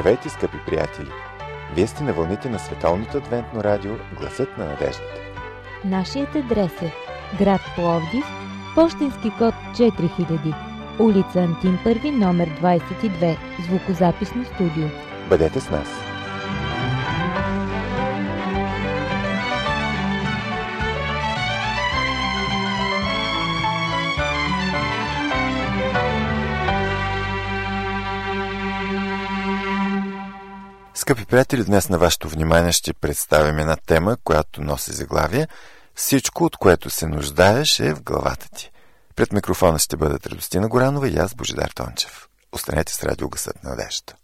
Здравейте, скъпи приятели! Вие сте на вълните на Световното адвентно радио Гласът на надеждата. Нашият адрес е град Пловдив, пощенски код 4000, улица Антим Първи, номер 22, звукозаписно студио. Бъдете с нас! Скъпи приятели, днес на вашето внимание ще представим една тема, която носи заглавие "Всичко, от което се нуждаеш, е в главата ти". Пред микрофона ще бъдат Радостина Горанова и аз, Божидар Тончев. Останете с радио Гласът на надеждата.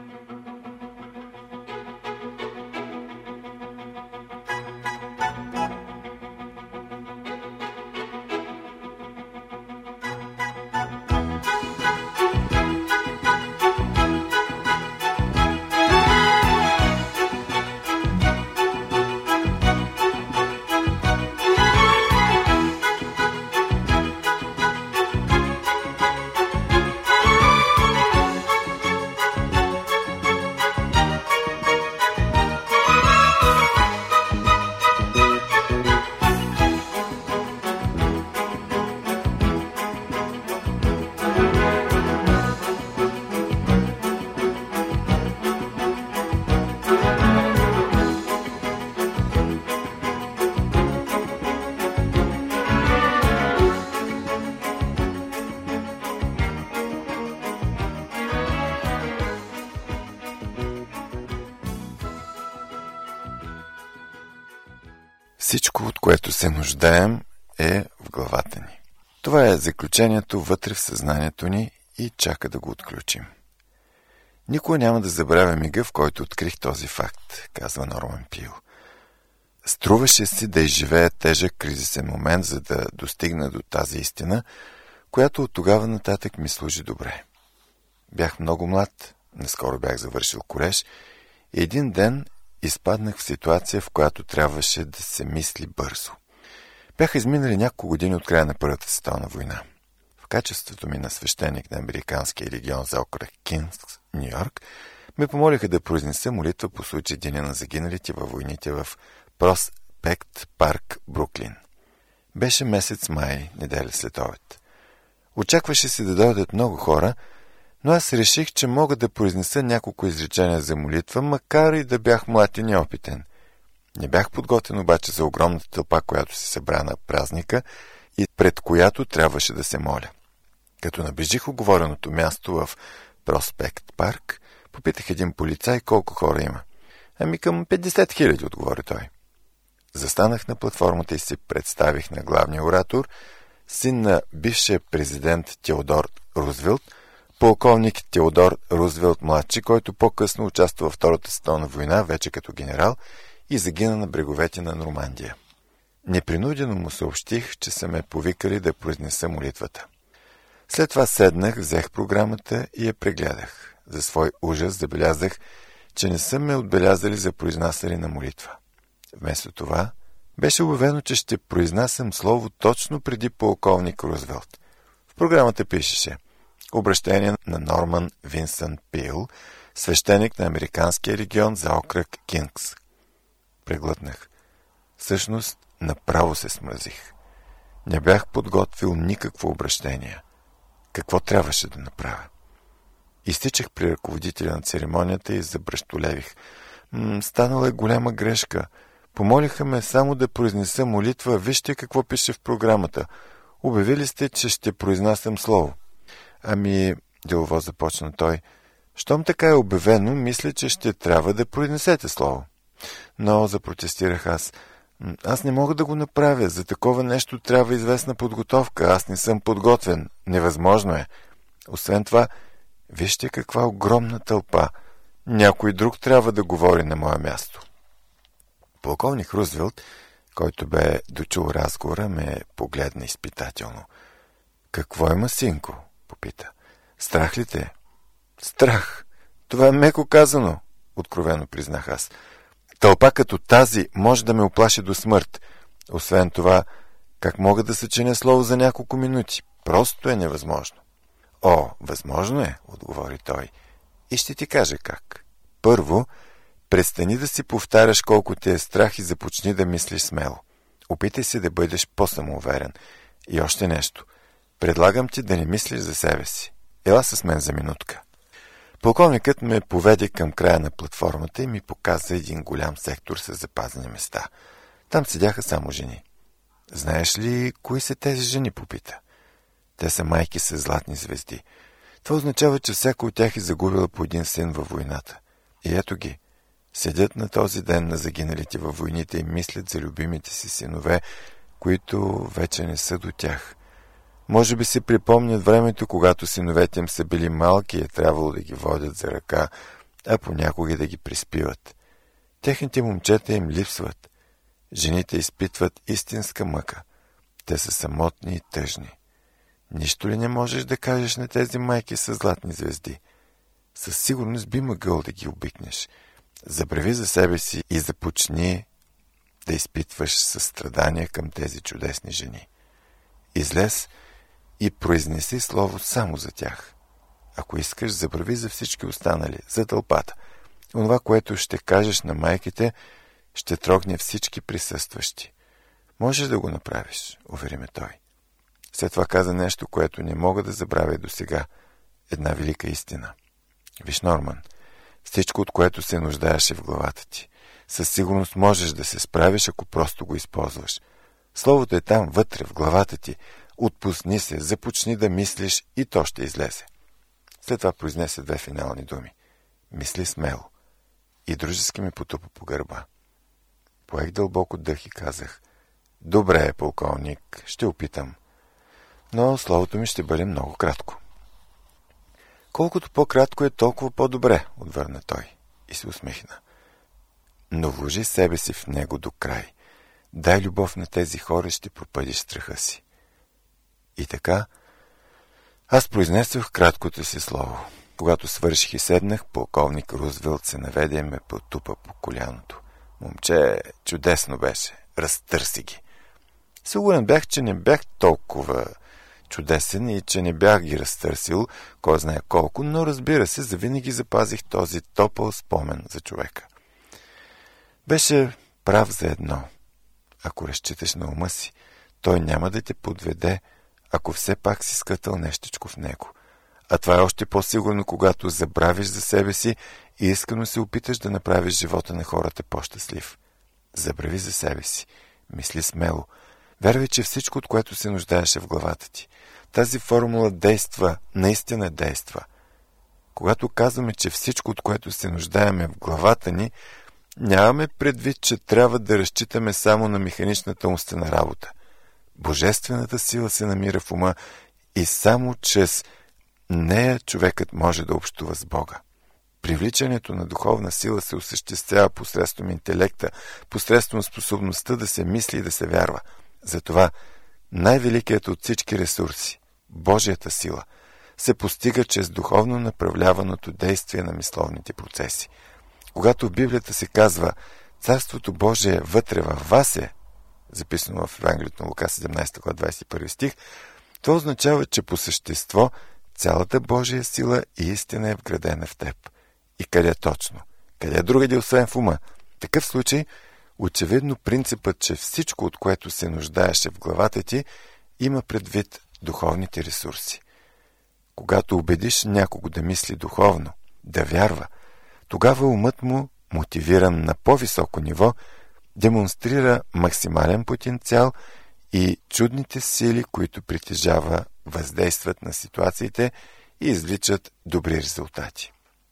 Всичко, от което се нуждаем, е в главата ни. Това е заключението вътре в съзнанието ни и чака да го отключим. Никога няма да забравя мига, в който открих този факт, казва Норман Пил. Струваше си да изживея тежък кризисен момент, за да достигна до тази истина, която от тогава нататък ми служи добре. Бях много млад, наскоро бях завършил колеж и един ден изпаднах в ситуация, в която трябваше да се мисли бързо. Бяха изминали няколко години от края на Първата световна война. В качеството ми на свещеник на американския регион за окръг Кингс, Нью-Йорк, ме помолиха да произнеса молитва по случай Деня на загиналите във войните в Проспект Парк, Бруклин. Беше месец май, неделя след обед. Очакваше се да дойдат много хора, но аз реших, че мога да произнеса няколко изречения за молитва, макар и да бях млад и неопитен. Не бях подготвен обаче за огромната тълпа, която се събра на празника и пред която трябваше да се моля. Като наближих уговореното място в Проспект Парк, попитах един полицай колко хора има. Ами към 50 000, отговори той. Застанах на платформата и се представих на главния оратор, син на бившия президент Теодор Рузвелт, полковник Теодор Рузвелт младши, който по-късно участва във Втората световна война, вече като генерал, и загина на бреговете на Нормандия. Непринудено му съобщих, че са ме повикали да произнеса молитвата. След това седнах, взех програмата и я прегледах. За свой ужас забелязах, че не са ме отбелязали за произнасяли на молитва. Вместо това беше обявено, че ще произнасям слово точно преди полковник Рузвелт. В програмата пишеше: обращение на Норман Винсънт Пил, свещеник на американския регион за окръг Кингс. Преглътнах. Всъщност, направо се смразих. Не бях подготвил никакво обращение. Какво трябваше да направя? Изтичах при ръководителя на церемонията и забръщолевих. Станала е голяма грешка. Помолиха ме само да произнеса молитва. Вижте какво пише в програмата. Обявили сте, че ще произнасям слово. Ами, делово започна той, щом така е обявено, мисля, че ще трябва да произнесете слово. Но, запротестирах аз не мога да го направя. За такова нещо трябва известна подготовка. Аз не съм подготвен. Невъзможно е. Освен това, вижте каква огромна тълпа. Някой друг трябва да говори на мое място. Полковник Рузвелт, който бе дочул разговора, ме погледна изпитателно. Какво има, синко? Попита. Страх ли те? Страх! Това е меко казано, откровено признах аз. Тълпа като тази може да ме оплаши до смърт. Освен това, как мога да съчиня слово за няколко минути? Просто е невъзможно. О, възможно е, отговори той. И ще ти кажа как. Първо, престани да си повтаряш колко ти е страх и започни да мислиш смело. Опитай се да бъдеш по-самоуверен. И още нещо. Предлагам ти да не мислиш за себе си. Ела с мен за минутка. Полковникът ме поведе към края на платформата и ми показа един голям сектор с запазени места. Там седяха само жени. Знаеш ли кои са тези жени, попита. Те са майки с златни звезди. Това означава, че всяка от тях е загубила по един син във войната. И ето ги. Седят на този ден на загиналите във войните и мислят за любимите си синове, които вече не са до тях. Може би си припомнят времето, когато синовете им са били малки и е трябвало да ги водят за ръка, а понякога да ги приспиват. Техните момчета им липсват. Жените изпитват истинска мъка. Те са самотни и тъжни. Нищо ли не можеш да кажеш на тези майки с златни звезди? Със сигурност би могъл да ги обикнеш. Забрави за себе си и започни да изпитваш състрадание към тези чудесни жени. Излез и произнеси слово само за тях. Ако искаш, забрави за всички останали, за тълпата. Онова, което ще кажеш на майките, ще трогне всички присъстващи. Можеш да го направиш, увери ме той. След това каза нещо, което не мога да забравя досега. Една велика истина. Виж, Норман, всичко, от което се нуждаеше в главата ти. Със сигурност можеш да се справиш, ако просто го използваш. Словото е там, вътре, в главата ти. Отпусни се, започни да мислиш и то ще излезе. След това произнесе две финални думи. Мисли смело. И дружески ми потупа по гърба. Поех дълбоко дъх и казах: добре, полковник, ще опитам. Но словото ми ще бъде много кратко. Колкото по-кратко е, толкова по-добре, отвърна той и се усмихна. Но вложи себе си в него до край. Дай любов на тези хора, ще пропъдиш страха си. И така, аз произнесох краткото си слово. Когато свърших и седнах, полковник Рузвелт се наведе и ме потупа по коляното. Момче, чудесно беше. Разтърси ги. Сигурен бях, че не бях толкова чудесен и че не бях ги разтърсил, кой знае колко, но разбира се, завинаги запазих този топъл спомен за човека. Беше прав за едно. Ако разчиташ на ума си, той няма да те подведе, ако все пак си скътал нещичко в него. А това е още по-сигурно, когато забравиш за себе си и искрено се опиташ да направиш живота на хората по-щастлив. Забрави за себе си. Мисли смело. Вярвай, че всичко, от което се нуждаеше в главата ти. Тази формула действа, наистина действа. Когато казваме, че всичко, от което се нуждаеме в главата ни, нямаме предвид, че трябва да разчитаме само на механичната умствена работа. Божествената сила се намира в ума и само чрез нея човекът може да общува с Бога. Привличането на духовна сила се осъществява посредством интелекта, посредством способността да се мисли и да се вярва. Затова най-великият от всички ресурси, Божията сила, се постига чрез духовно направляваното действие на мисловните процеси. Когато в Библията се казва Царството Божие вътре във вас е, записано в Евангелието на Лука 17 глава 21 стих, това означава, че по същество цялата Божия сила и истина е вградена в теб. И къде точно? Къде другаде освен в ума? В такъв случай, очевидно принципът, че всичко, от което се нуждаеше в главата ти, има предвид духовните ресурси. Когато убедиш някого да мисли духовно, да вярва, тогава умът му, мотивиран на по-високо ниво, демонстрира максимален потенциал и чудните сили, които притежава, въздействат на ситуациите и извличат добри резултати.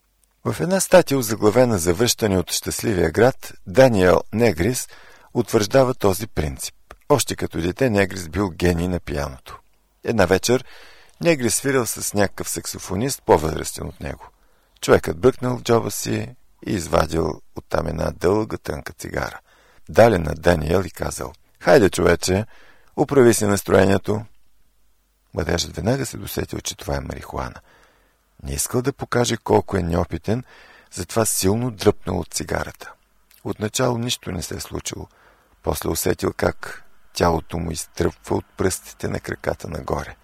В една статия, озаглавена "Завръщане от щастливия град", Даниел Негрис утвърждава този принцип. Още като дете Негрис бил гений на пианото. Една вечер Негрис свирил с някакъв саксофонист, по-възрастен от него. Човекът бръкнал в джоба си и извадил оттам една дълга тънка цигара. Дали на Даниел и казал: "Хайде, човече, управи си настроението." Младежът веднага се досетил, че това е марихуана. Не искал да покаже колко е неопитен, затова силно дръпнал от цигарата. Отначало нищо не се е случило. После усетил как тялото му изтръпва от пръстите на краката нагоре.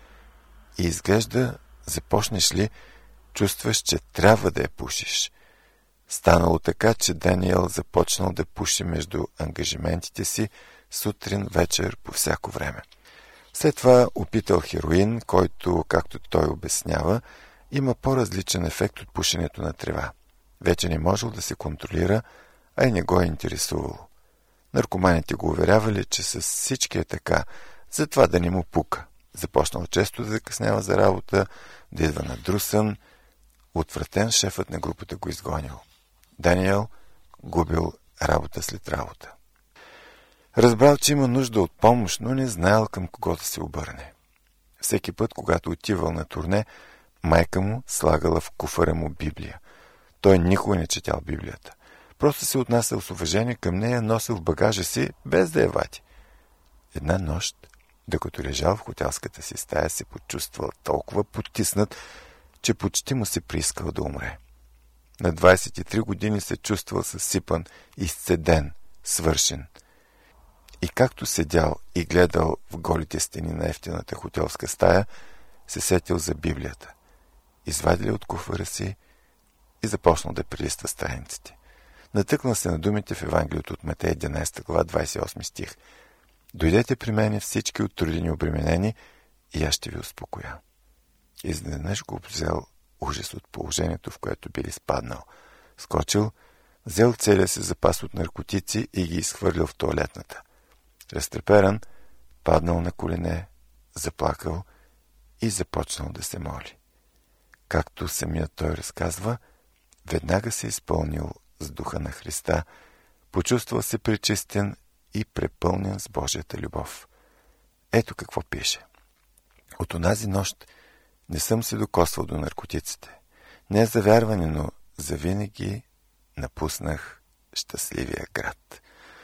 И изглежда, започнеш ли, чувстваш, че трябва да я пушиш. Станало така, че Даниел започнал да пуши между ангажиментите си сутрин, вечер, по всяко време. След това опитал хероин, който, както той обяснява, има по-различен ефект от пушенето на трева. Вече не можел да се контролира, а и не го е интересувало. Наркоманите го уверявали, че с всички е така, затова да не му пука. Започнал често да закъснява за работа, да идва надрусан. Отвратен, шефът на групата го изгонил. Даниел губил работа след работа. Разбрал, че има нужда от помощ, но не знаел към кого да се обърне. Всеки път, когато отивал на турне, майка му слагала в куфара му Библия. Той никога не четял Библията. Просто се отнасял с уважение към нея, носил в багажа си, без да я вади. Една нощ, докато лежал в хотелската си стая, се почувствал толкова потиснат, че почти му се приискал да умре. На 23 години се чувствал съсипан, изцеден, свършен. И както седял и гледал в голите стени на ефтината хотелска стая, се сетил за Библията. Извадил от куфара си и започнал да прилиства страниците. Натъкнал се на думите в Евангелието от Матей 11 глава 28 стих. Дойдете при мене всички оттрудени обременени и аз ще ви успокоя. Изненадъж го обзел ужас от положението, в което бил изпаднал. Скочил, взел целия си запас от наркотици и ги изхвърлил в тоалетната. Разтреперан, паднал на колене, заплакал и започнал да се моли. Както самият той разказва, веднага се изпълнил с духа на Христа, почувствал се пречистен и препълнен с Божията любов. Ето какво пише. От онази нощ не съм се докосвал до наркотиците. Не за вярване, но завинаги напуснах щастливия град.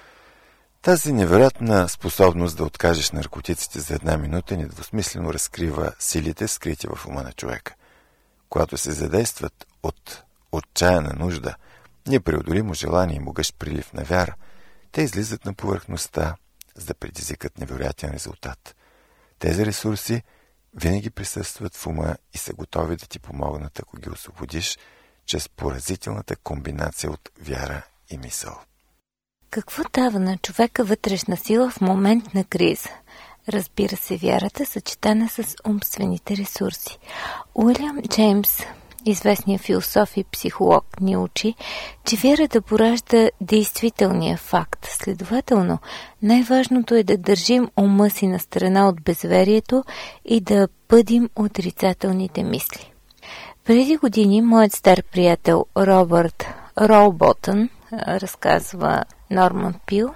Тази невероятна способност да откажеш наркотиците за една минута недвусмислено разкрива силите, скрити в ума на човека. Когато се задействат от отчаяна нужда, непреодолимо желание и могъщ прилив на вяра, те излизат на повърхността, за да предизвикат невероятен резултат. Тези ресурси винаги присъстват в ума и са готови да ти помогнат, ако ги освободиш, чрез поразителната комбинация от вяра и мисъл. Какво дава на човека вътрешна сила в момент на криза? Разбира се, вярата, съчетана с умствените ресурси. Уилям Джеймс, известният философ и психолог, ни учи, че вярата поражда действителния факт. Следователно, най-важното е да държим ума си на страна от безверието и да бъдим отрицателните мисли. Преди години моят стар приятел Робърт Роуботън, разказва Норман Пил,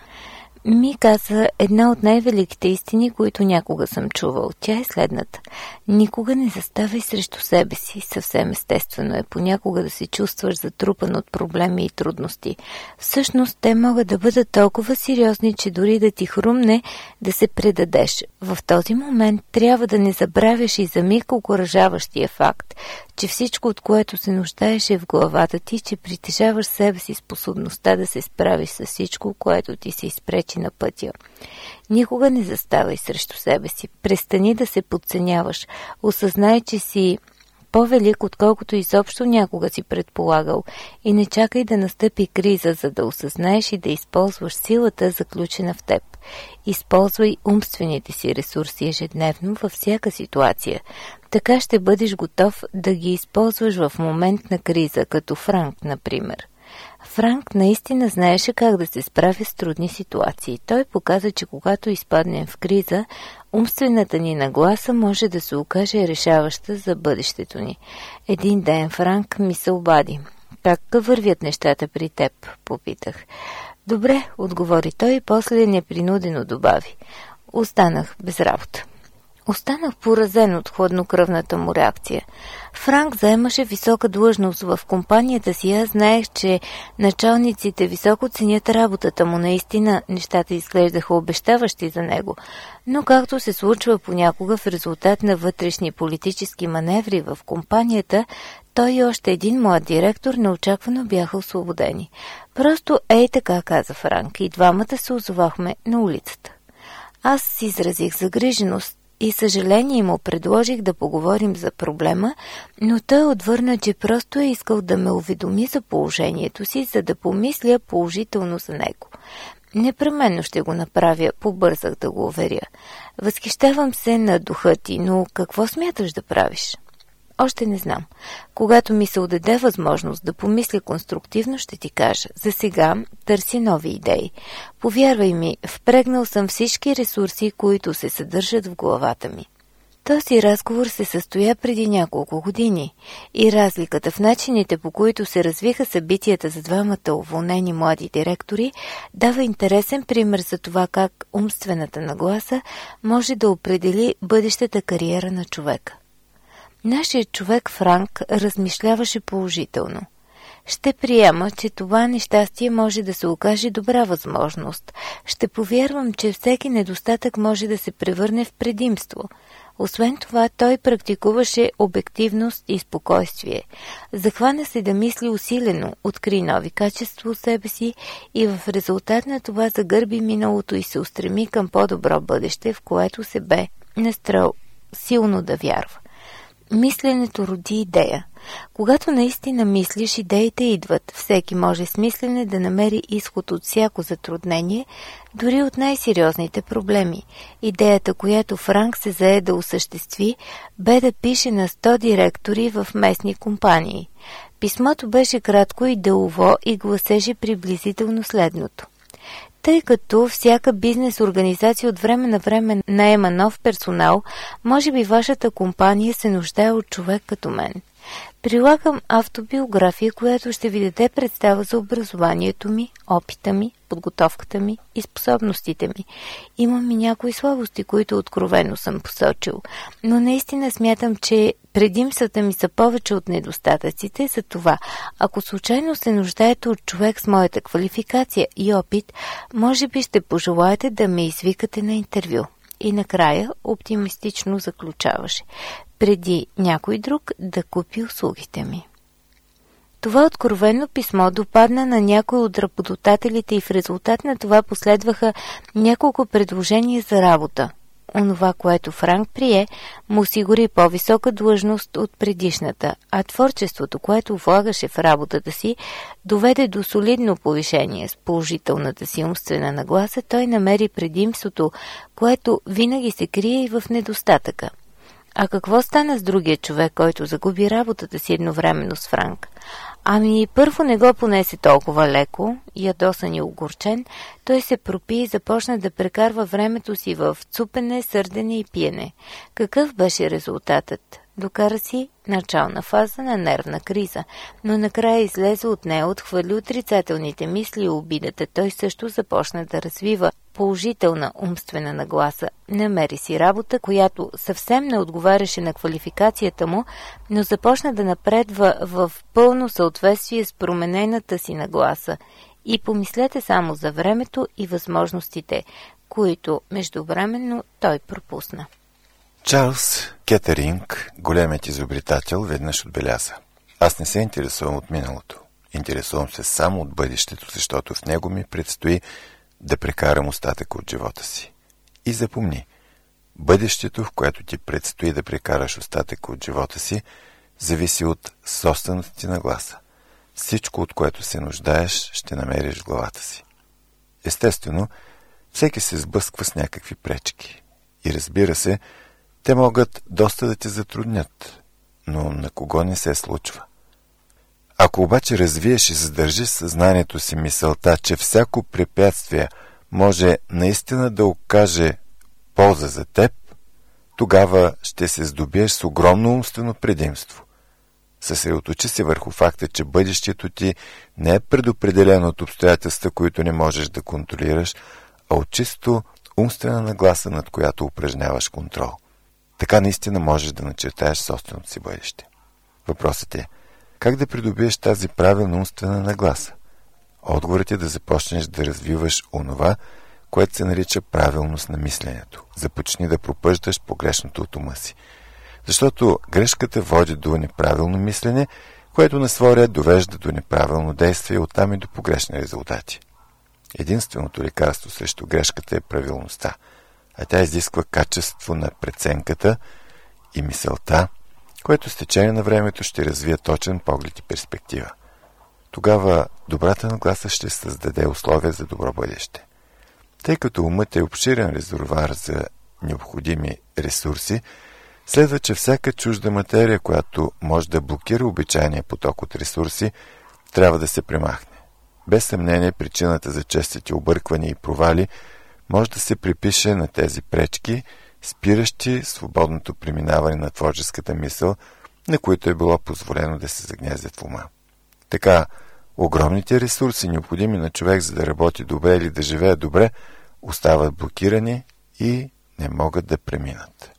ми каза една от най-великите истини, които някога съм чувал. Тя е следната. Никога не заставай срещу себе си. Съвсем естествено е понякога да се чувстваш затрупан от проблеми и трудности. Всъщност те могат да бъдат толкова сериозни, че дори да ти хрумне да се предадеш. В този момент трябва да не забравяш и за миг окуражаващия факт, че всичко, от което се нуждаеш, е в главата ти, че притежаваш себе си способността да се справиш с всичко, което ти се изпречи на пътя. Никога не заставай срещу себе си. Престани да се подценяваш. Осъзнай, че си по-велик, отколкото изобщо някога си предполагал, и не чакай да настъпи криза, за да осъзнаеш и да използваш силата, заключена в теб. Използвай умствените си ресурси ежедневно във всяка ситуация. Така ще бъдеш готов да ги използваш в момент на криза, като Франк, например. Франк наистина знаеше как да се справи с трудни ситуации. Той показа, че когато изпаднем в криза, умствената ни нагласа може да се окаже решаваща за бъдещето ни. Един ден Франк ми се обади. Как вървят нещата при теб? Попитах. Добре, отговори той и после непринудено добави. Останах без работа. Останах поразен от хладнокръвната му реакция. Франк заемаше висока длъжност в компанията си. Аз знаех, че началниците високо ценят работата му. Наистина нещата изглеждаха обещаващи за него. Но както се случва понякога в резултат на вътрешни политически маневри в компанията, той и още един млад директор неочаквано бяха освободени. Просто ей така, каза Франк, и двамата се озовахме на улицата. Аз изразих загриженост. и съжаление му предложих да поговорим за проблема, но той отвърна, че просто е искал да ме уведоми за положението си, за да помисля положително за него. Непременно ще го направя, побързах да го уверя. Възхищавам се на духа ти, но какво смяташ да правиш? Още не знам. Когато ми се отдаде възможност да помисля конструктивно, ще ти кажа. За сега търси нови идеи. Повярвай ми, впрегнал съм всички ресурси, които се съдържат в главата ми. Този разговор се състоя преди няколко години и разликата в начините, по които се развиха събитията за двамата уволнени млади директори, дава интересен пример за това как умствената нагласа може да определи бъдещата кариера на човека. Нашият човек Франк размишляваше положително. Ще приема, че това нещастие може да се окаже добра възможност. Ще повярвам, че всеки недостатък може да се превърне в предимство. Освен това, той практикуваше обективност и спокойствие. Захвана се да мисли усилено, откри нови качества у себе си и в резултат на това загърби миналото и се устреми към по-добро бъдеще, в което се бе настроил силно да вярва. Мисленето роди идея. Когато наистина мислиш, идеите идват. Всеки може с мислене да намери изход от всяко затруднение, дори от най-сериозните проблеми. Идеята, която Франк се зае да осъществи, бе да пише на 100 директори в местни компании. Писмото беше кратко и делово и гласеше приблизително следното. Тъй като всяка бизнес организация от време на време наема нов персонал, може би вашата компания се нуждае от човек като мен. Прилагам автобиография, която ще ви даде представа за образованието ми, опита ми, подготовката ми и способностите ми. Имам и някои слабости, които откровено съм посочил, но наистина смятам, че предимствата ми са повече от недостатъците, за това, ако случайно се нуждаете от човек с моята квалификация и опит, може би ще пожелаете да ме извикате на интервю. И накрая оптимистично заключаваше, преди някой друг да купи услугите ми. Това откровено писмо допадна на някой от работодателите и в резултат на това последваха няколко предложения за работа. Онова, което Франк прие, му осигури по-висока длъжност от предишната, а творчеството, което влагаше в работата си, доведе до солидно повишение. С положителната си умствена нагласа той намери предимството, което винаги се крие и в недостатъка. А какво стана с другия човек, който загуби работата си едновременно с Франк? Ами първо не го понесе толкова леко, ядосан и огорчен, той се пропи и започна да прекарва времето си в цупене, сърдене и пиене. Какъв беше резултатът? Докара си начална фаза на нервна криза, но накрая излезе от нея, отхвърли отрицателните мисли и обидата. Той също започна да развива положителна умствена нагласа. Намери си работа, която съвсем не отговаряше на квалификацията му, но започна да напредва в пълно съответствие с променената си нагласа. И помислете само за времето и възможностите, които междувременно той пропусна. Чарлз Кетъринг, големият изобретател, веднъж отбеляза: аз не се интересувам от миналото. Интересувам се само от бъдещето, защото в него ми предстои да прекарам остатъка от живота си. И запомни, бъдещето, в което ти предстои да прекараш остатъка от живота си, зависи от собствената ти нагласа. Всичко, от което се нуждаеш, ще намериш в главата си. Естествено, всеки се сблъсква с някакви пречки. И разбира се, те могат доста да те затруднят, но на кого не се случва. Ако обаче развиеш и задържиш съзнанието си мисълта, че всяко препятствие може наистина да окаже полза за теб, тогава ще се здобиеш с огромно умствено предимство. Съсредоточи се върху факта, че бъдещето ти не е предопределено от обстоятелства, които не можеш да контролираш, а от чисто умствена нагласа, над която упражняваш контрол. Така наистина можеш да начертаеш собственото си бъдеще. Въпросът е, как да придобиеш тази правилна умствена нагласа? Отговорът е да започнеш да развиваш онова, което се нарича правилност на мисленето. Започни да пропъждаш погрешното от ума си. Защото грешката води до неправилно мислене, което на своя ред довежда до неправилно действие и оттам и до погрешни резултати. Единственото лекарство срещу грешката е правилността. а тя изисква качество на преценката и мисълта, което с течение на времето ще развие точен поглед и перспектива. Тогава добрата нагласа ще създаде условия за добро бъдеще. Тъй като умът е обширен резервоар за необходими ресурси, следва, че всяка чужда материя, която може да блокира обичайния поток от ресурси, трябва да се премахне. Без съмнение, причината за честите обърквания и провали може да се припише на тези пречки, спиращи свободното преминаване на творческата мисъл, на които е било позволено да се загнездят в ума. Така, огромните ресурси, необходими на човек за да работи добре или да живее добре, остават блокирани и не могат да преминат.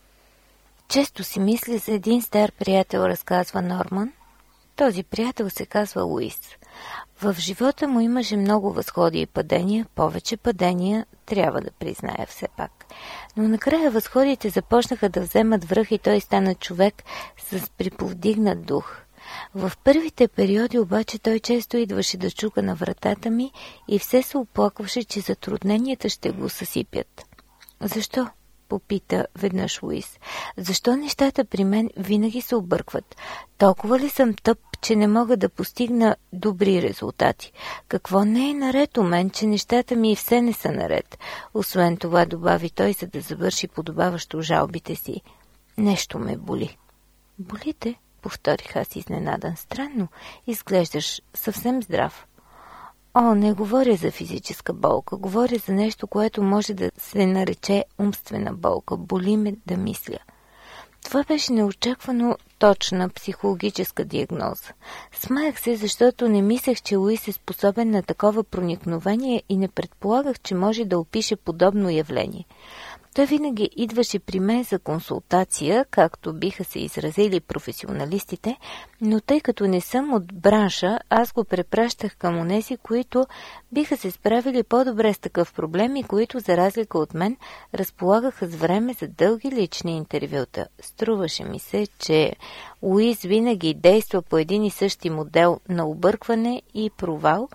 Често си мисля за един стар приятел, разказва Норман. Този приятел се казва Луис. В живота му имаше много възходи и падения, повече падения, трябва да призная все пак. Но накрая възходите започнаха да вземат връх и той стана човек с приповдигнат дух. В първите периоди обаче той често идваше да чука на вратата ми и все се оплакваше, че затрудненията ще го съсипят. Защо? Попита веднъж Луис. Защо нещата при мен винаги се объркват? Толкова ли съм тъп, че не мога да постигна добри резултати? Какво не е наред у мен, че нещата ми и все не са наред? Освен това, добави той, за да завърши подобаващо жалбите си. Нещо ме боли. Болите? Повторих аз изненадан. Странно, изглеждаш съвсем здрав. О, не говоря за физическа болка, говоря за нещо, което може да се нарече умствена болка. Боли ме да мисля. Това беше неочаквано точна психологическа диагноза. Смеях се, защото не мислех, че Луис е способен на такова проникновение и не предполагах, че може да опише подобно явление. Той винаги идваше при мен за консултация, както биха се изразили професионалистите, но тъй като не съм от бранша, аз го препращах към онези, които биха се справили по-добре с такъв проблем и които, за разлика от мен, разполагаха с време за дълги лични интервюта. Струваше ми се, че Луис винаги действа по един и същи модел на объркване и провал,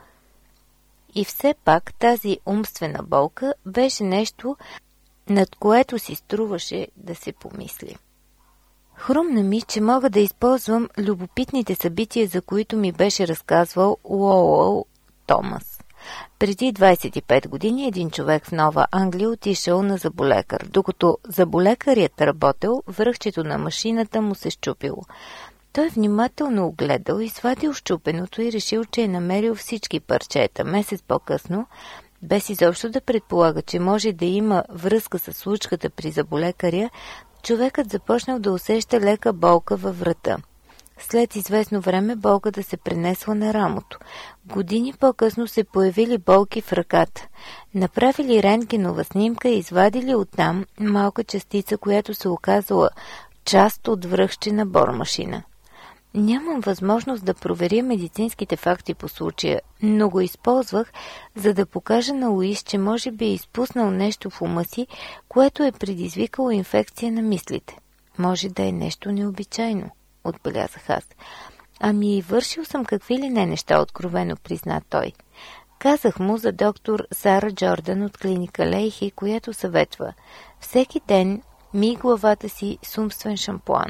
и все пак тази умствена болка беше нещо, над което си струваше да се помисли. Хрумна ми, че мога да използвам любопитните събития, за които ми беше разказвал Лоуъл Томас. Преди 25 години един човек в Нова Англия отишъл на зъболекар. Докато зъболекарят работел, връхчето на машината му се счупило. Той внимателно огледал, извадил счупеното и решил, че е намерил всички парчета. Месец по-късно, без изобщо да предполага, че може да има връзка с случката при зъболекаря, човекът започнал да усеща лека болка във врата. След известно време болката се пренесла на рамото. Години по-късно се появили болки в ръката. Направили рентгенова снимка и извадили оттам малка частица, която се оказала част от връхче на бормашина. Нямам възможност да проверя медицинските факти по случая, но го използвах, за да покажа на Луис, че може би е изпуснал нещо в ума си, което е предизвикало инфекция на мислите. Може да е нещо необичайно, отбелязах аз. Ами, вършил съм какви ли не неща, откровено призна той. Казах му за доктор Сара Джордан от клиника Лейхи, която съветва: всеки ден мий главата си с умствен шампуан.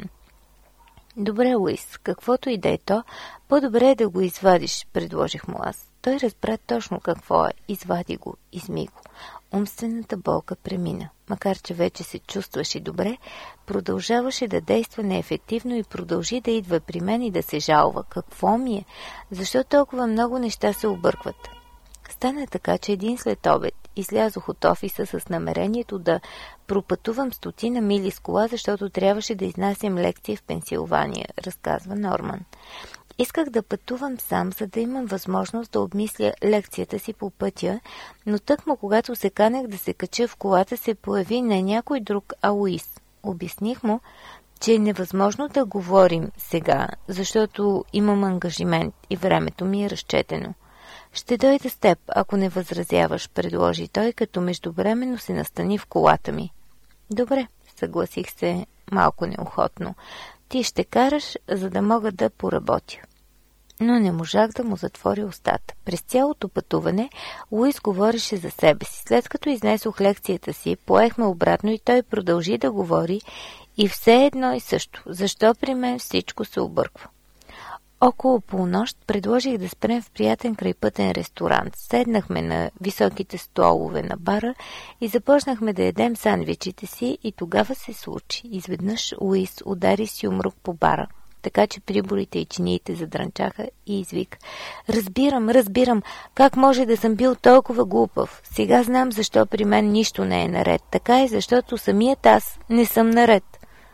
Добре, Луис, каквото и да е то, по-добре е да го извадиш, предложих му аз. Той разбра точно какво е, извади го, изми го. Умствената болка премина. Макар че вече се чувстваше добре, продължаваше да действа неефективно и продължи да идва при мен и да се жалва. Какво ми е? Защо толкова много неща се объркват? Стана така, че един след обед излязох от офиса с намерението да пропътувам 100 мили с кола, защото трябваше да изнасям лекции в Пенсилвания, разказва Норман. Исках да пътувам сам, за да имам възможност да обмисля лекцията си по пътя, но тъкмо когато се канех да се кача в колата, се появи не някой друг, а Луис. Обясних му, че е невъзможно да говорим сега, защото имам ангажимент и времето ми е разчетено. Ще дойда с теб, ако не възразяваш, предложи той, като междувременно се настани в колата ми. Добре, съгласих се малко неохотно. Ти ще караш, за да мога да поработя. но не можах да му затворя устата. През цялото пътуване Луис говореше за себе си. След като изнесох лекцията си, поехме обратно и той продължи да говори и все едно и също. Защо при мен всичко се обърква? Около полунощ предложих да спрем в приятен крайпътен ресторант. Седнахме на високите столове на бара и започнахме да ядем сандвичите си и тогава се случи. Изведнъж Луис удари с юмрук по бара, така че приборите и чиниите задрънчаха и извика: Разбирам, как може да съм бил толкова глупав? Сега знам защо при мен нищо не е наред. Така е, защото самият аз не съм наред.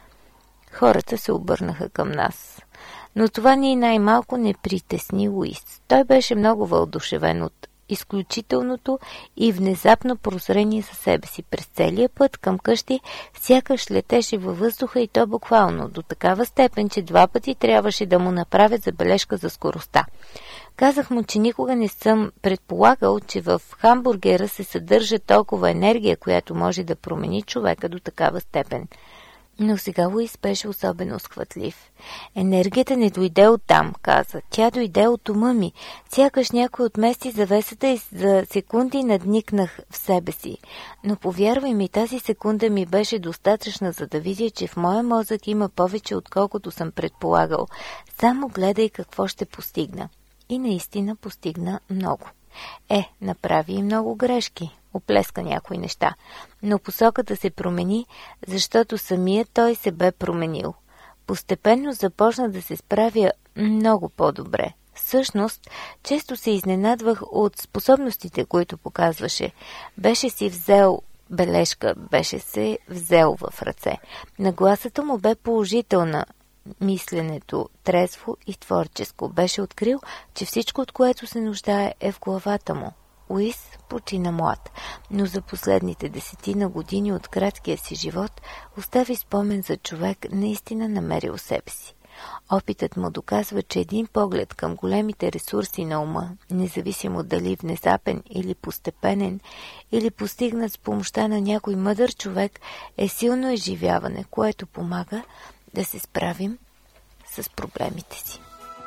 Хората се обърнаха към нас. Но това ни най-малко не притесни Луис. Той беше много въодушевен от изключителното и внезапно прозрение за себе си. През целия път към къщи сякаш летеше във въздуха и то буквално, до такава степен, че 2 пъти трябваше да му направя забележка за скоростта. Казах му, че никога не съм предполагал, че в хамбургера се съдържа толкова енергия, която може да промени човека до такава степен. Но сега Луис беше особено схватлив. Енергията не дойде оттам, каза. Тя дойде от ума ми. Сякаш някой отмести завесата и за секунди надникнах в себе си. Но повярвай ми, тази секунда ми беше достатъчна, за да видя, че в моя мозък има повече, отколкото съм предполагал. Само гледай какво ще постигна. И наистина постигна много. Направи и много грешки. Оплеска някои неща, но посоката се промени, защото самият той се бе променил. Постепенно започна да се справя много по-добре. Всъщност, често се изненадвах от способностите, които показваше. Беше си взел бележка, беше се взел в ръце. Нагласата му бе положителна, мисленето трезво и творческо. Беше открил, че всичко, от което се нуждае, е в главата му. Луис почина млад, но за последните 10 години от краткия си живот остави спомен за човек, наистина намерил себе си. Опитът му доказва, че един поглед към големите ресурси на ума, независимо дали внезапен или постепенен, или постигнат с помощта на някой мъдър човек, е силно изживяване, което помага да се справим с проблемите си.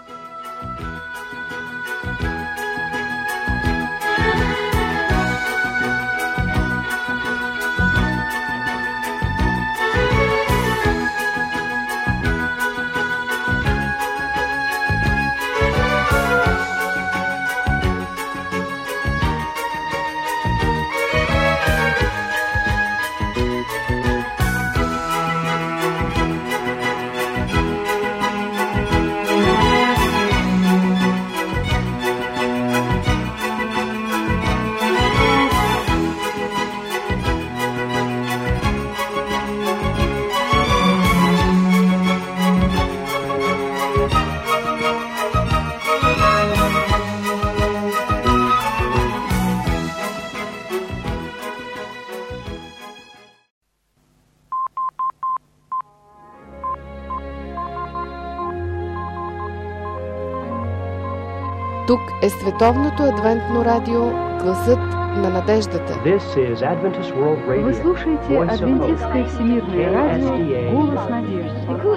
Тук е Световното адвентно радио, гласът на надеждата. Вы слушаете Адвентистское всемирное радио, голос надежды.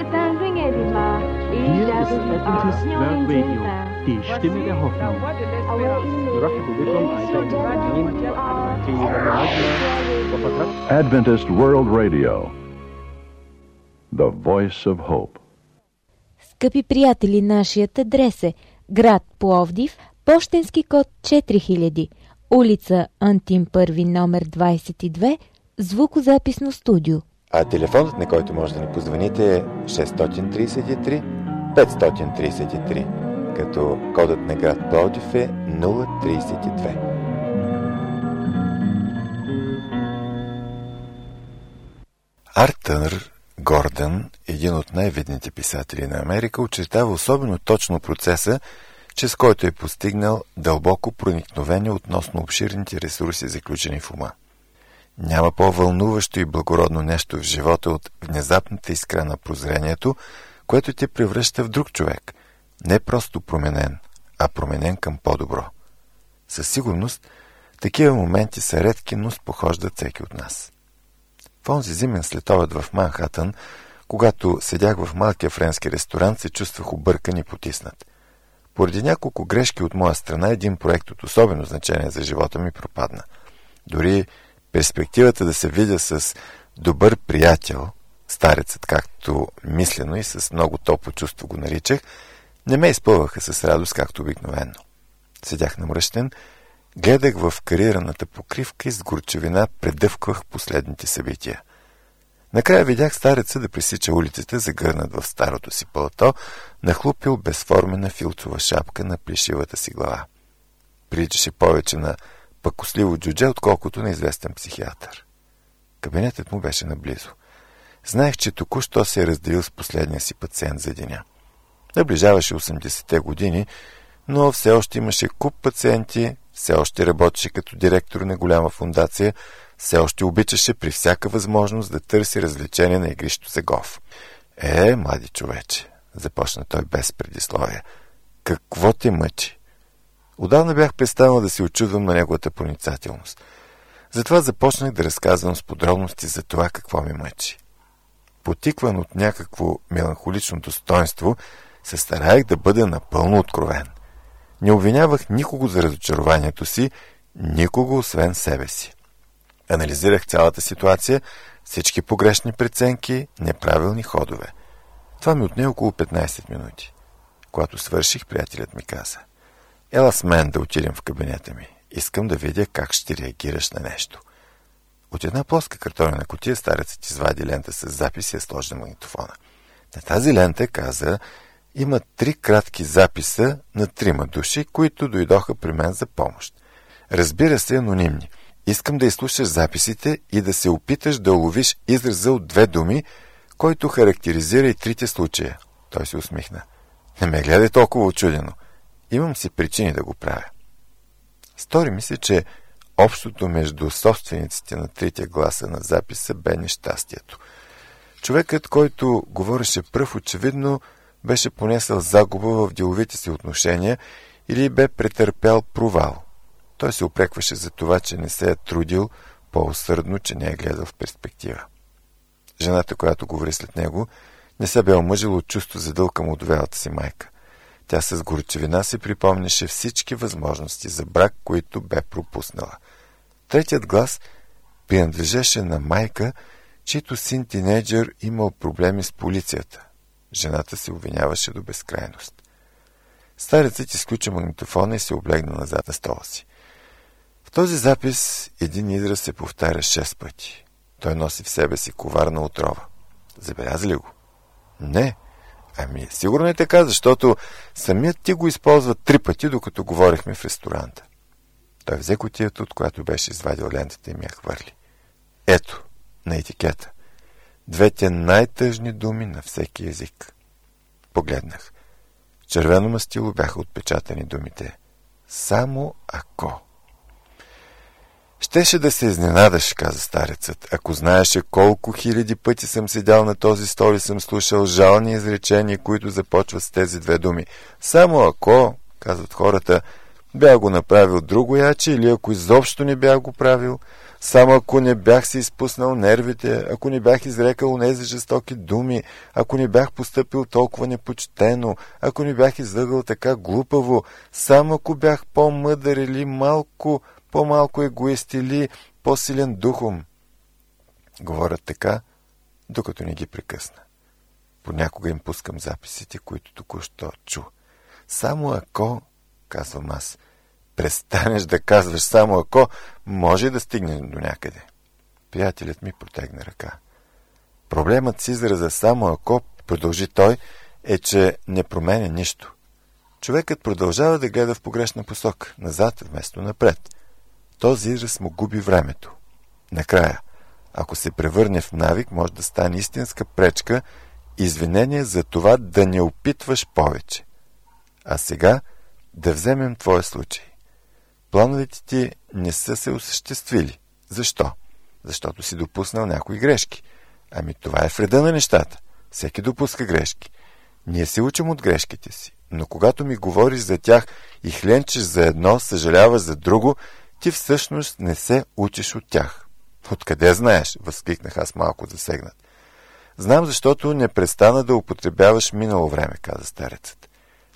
Die Stimme der Hoffnung. Adventist World Radio, the voice of hope. Скъпи приятели, нашият адрес е град Пловдив, пощенски код 4000, улица Антим I, номер 22, звукозаписно студио. А телефонът, на който може да ни позвоните, е 633 533, като кодът на град Пловдив е 032. Артър Гордън, един от най-видните писатели на Америка, очертава особено точно процеса, чрез който е постигнал дълбоко проникновение относно обширните ресурси, заключени в ума. Няма по-вълнуващо и благородно нещо в живота от внезапната искра на прозрението, което те превръща в друг човек, не просто променен, а променен към по-добро. Със сигурност, такива моменти са редки, но спохождат всеки от нас. В онзи зимен следобед в Манхатън, когато седях в малкия френски ресторант, се чувствах объркан и потиснат. Поради няколко грешки от моя страна, един проект от особено значение за живота ми пропадна. Дори перспективата да се видя с добър приятел, старецът, както мислено и с много топло чувство го наричах, не ме изпълваха с радост, както обикновено. Седях намръщен, гледах в карираната покривка и с горчевина предъвквах последните събития. Накрая видях стареца да пресича улицата, загърнат в старото си палто, нахлупил безформена филцова шапка на плешивата си глава. Приличаше повече на пакосливо джудже, отколкото на известен психиатър. Кабинетът му беше наблизо. Знаех, че току-що се е разделил с последния си пациент за деня. Наближаваше 80-те години, но все още имаше куп пациенти, все още работеше като директор на голяма фондация, все още обичаше при всяка възможност да търси развлечение на игрището за голф. Млади човече, започна той без предисловие, какво те мъчи? Отдавна бях престанал да се очудвам на неговата проницателност. Затова започнах да разказвам с подробности за това какво ме мъчи. Потикван от някакво меланхолично достоинство, се стараех да бъда напълно откровен. Не обвинявах никого за разочарованието си, никого освен себе си. Анализирах цялата ситуация, всички погрешни преценки, неправилни ходове. Това ми отне около 15 минути. Когато свърших, приятелят ми каза: ела с мен да отидем в кабинета ми. Искам да видя как ще реагираш на нещо. От една плоска картонена кутия старецът извади лента с запис и я сложи на магнитофона. На тази лента, каза, има 3 кратки записа на 3 души, които дойдоха при мен за помощ. Разбира се, анонимни. Искам да изслушаш записите и да се опиташ да уловиш израза от 2 думи, който характеризира и 3 случая. Той се усмихна. Не ме гледай толкова очудено. Имам си причини да го правя. Стори ми се, че общото между собствениците на 3 гласа на записа бе нещастието. Човекът, който говореше пръв, очевидно беше понесъл загуба в деловите си отношения или бе претърпял провал. Той се упрекваше за това, че не се е трудил по-усърдно, че не е гледал в перспектива. Жената, която говори след него, не се бе омъжила от чувство за дълг към удовелата си майка. Тя с горчевина си припомняше всички възможности за брак, които бе пропуснала. Третият глас принадлежеше на майка, чийто син тинейджър имал проблеми с полицията. Жената се обвиняваше до безкрайност. Старецът изключи магнитофона и се облегна назад на стола си. В този запис един израз се повтаря 6 пъти. Той носи в себе си коварна отрова. Забеляза ли го? Не. Ами, сигурно е така, защото самият ти го използва 3 пъти, докато говорихме в ресторанта. Той взе кутията, от която беше извадил лентата и ми я хвърли. Ето, на етикета. 2 най-тъжни думи на всеки език. Погледнах. В червено мастило бяха отпечатани думите: само ако. Щеше да се изненадаш, каза старецът, ако знаеше колко хиляди пъти съм седял на този стол и съм слушал жални изречения, които започват с тези 2 думи. Само ако, казват хората, бях го направил друго яче, или ако изобщо не бях го правил, само ако не бях се изпуснал нервите, ако не бях изрекал онези жестоки думи, ако не бях постъпил толкова непочтено, ако не бях излъгал така глупаво, само ако бях по-мъдър или по-малко егоист или по-силен духом. Говорят така, докато не ги прекъсна. Понякога им пускам записите, които току-що чу. Само ако, казвам аз, престанеш да казваш само ако, може да стигнем до някъде. Приятелят ми протегна ръка. Проблемът с израза само ако, продължи той, е, че не променя нищо. Човекът продължава да гледа в погрешна посока, назад вместо напред. Този израз му губи времето. Накрая, ако се превърне в навик, може да стане истинска пречка, извинение за това да не опитваш повече. А сега да вземем твоя случай. Плановете ти не са се осъществили. Защо? Защото си допуснал някои грешки. Ами това е вреда на нещата. Всеки допуска грешки. Ние се учим от грешките си, но когато ми говориш за тях и хленчеш за едно, съжаляваш за друго, ти всъщност не се учиш от тях. Откъде знаеш? Възкликнах аз малко засегнат. Знам, защото не престана да употребяваш минало време, каза старецът.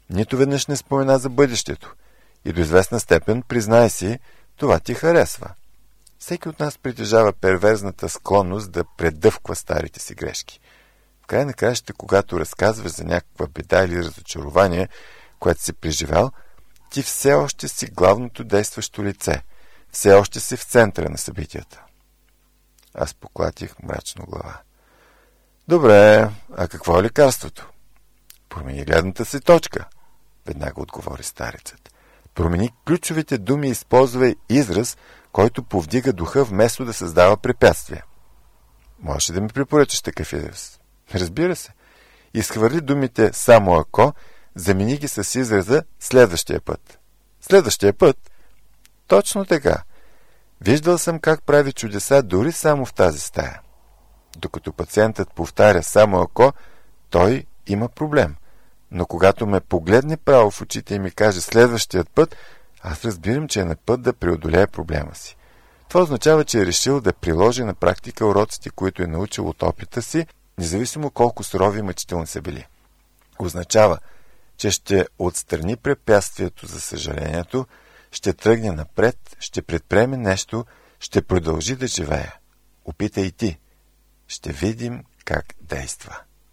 Нито веднъж не спомена за бъдещето. И до известна степен, признай си, това ти харесва. Всеки от нас притежава перверзната склонност да предъвква старите си грешки. В край на краищата, когато разказваш за някаква беда или разочарование, което си преживял, ти все още си главното действащо лице. Все още си в центъра на събитията. Аз поклатих мрачно глава. Добре, а какво е лекарството? Промени гледната си точка, веднага отговори старецът. Промени ключовите думи и използвай израз, който повдига духа, вместо да създава препятствия. Можеш ли да ми препоръчаш такъв израз? Разбира се. Изхвърли думите само ако, замени ги с израза следващия път. Следващия път? Точно така. Виждал съм как прави чудеса дори само в тази стая. Докато пациентът повтаря само ако, той има проблем. Но когато ме погледне право в очите и ми каже следващият път, аз разбирам, че е на път да преодолее проблема си. Това означава, че е решил да приложи на практика уроците, които е научил от опита си, независимо колко сурови и мъчителни са били. Означава, че ще отстрани препятствието за съжалението, ще тръгне напред, ще предприеме нещо, ще продължи да живее. Опитай и ти. Ще видим как действа.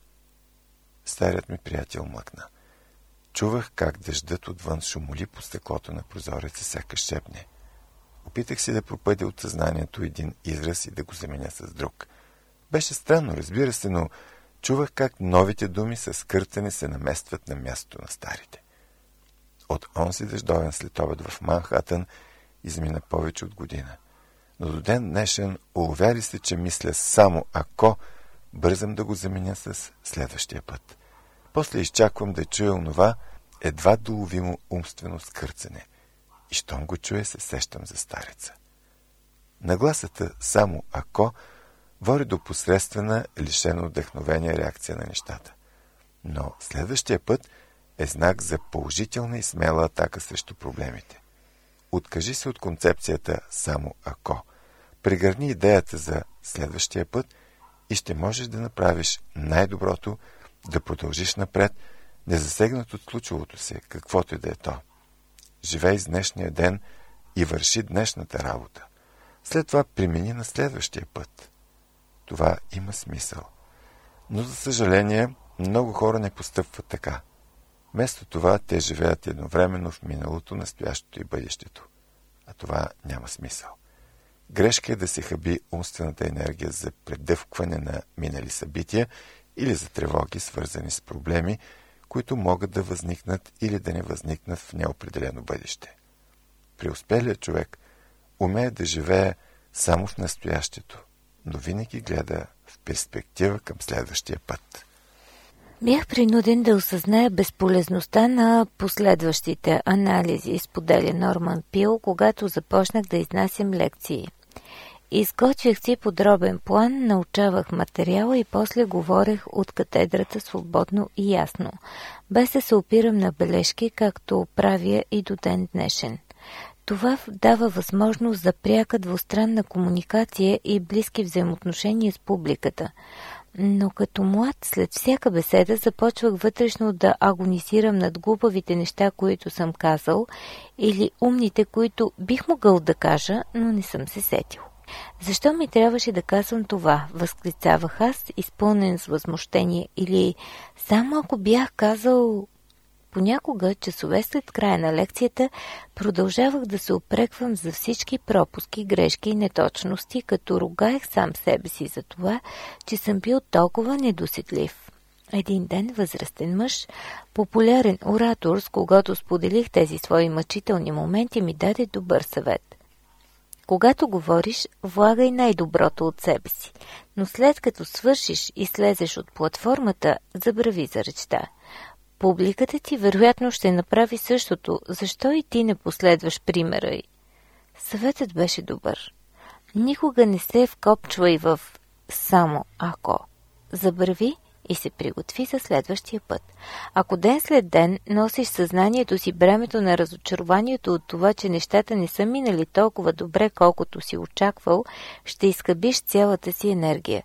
Старият ми приятел млъкна. Чувах как дъждът отвън шумоли по стъклото на прозореца, сякаш шепне. Опитах си да пропъдя от съзнанието един израз и да го заменя с друг. Беше странно, разбира се, но чувах как новите думи с кърцане се наместват на мястото на старите. От онзи дъждовен следобед в Манхатън измина повече от година. Но до ден днешен уловяли се, че мисля само ако бързам да го заменя с следващия път. После изчаквам да чуя онова едва доловимо умствено скърцане. И щом го чуя, се сещам за стареца. Нагласата само ако води до посредствена, лишена от вдъхновение реакция на нещата. Но следващия път е знак за положителна и смела атака срещу проблемите. Откажи се от концепцията само ако. Прегърни идеята за следващия път и ще можеш да направиш най-доброто, да продължиш напред, незасегнат от случилото се, каквото и да е то. Живей с днешния ден и върши днешната работа. След това примени на следващия път. Това има смисъл. Но, за съжаление, много хора не постъпват така. Вместо това, те живеят едновременно в миналото, настоящето и бъдещето. А това няма смисъл. Грешка е да се хаби умствената енергия за предъвкване на минали събития или за тревоги, свързани с проблеми, които могат да възникнат или да не възникнат в неопределено бъдеще. Преуспелият човек умее да живее само в настоящето, но винаги гледа в перспектива към следващия път. Бях принуден да осъзная безполезността на последващите анализи, споделя Норман Пил, когато започнах да изнасям лекции. Изготвях си подробен план, научавах материала и после говорех от катедрата свободно и ясно, без да се опирам на бележки, както правя и до ден днешен. Това дава възможност за пряка двустранна комуникация и близки взаимоотношения с публиката. Но като млад, след всяка беседа, започвах вътрешно да агонизирам над глупавите неща, които съм казал, или умните, които бих могъл да кажа, но не съм се сетил. Защо ми трябваше да казвам това? Възклицавах аз, изпълнен с възмущение, или само ако бях казал... Понякога, часове след края на лекцията, продължавах да се упреквам за всички пропуски, грешки и неточности, като ругаех сам себе си за това, че съм бил толкова недосетлив. Един ден възрастен мъж, популярен оратор, с когото споделих тези свои мъчителни моменти, ми даде добър съвет. Когато говориш, влагай най-доброто от себе си, но след като свършиш и слезеш от платформата, забрави за речта. Публиката ти вероятно ще направи същото, защо и ти не последваш примера й? Съветът беше добър. Никога не се вкопчвай в само ако. Забрави и се приготви за следващия път. Ако ден след ден носиш съзнанието си бремето на разочарованието от това, че нещата не са минали толкова добре, колкото си очаквал, ще изхабиш цялата си енергия.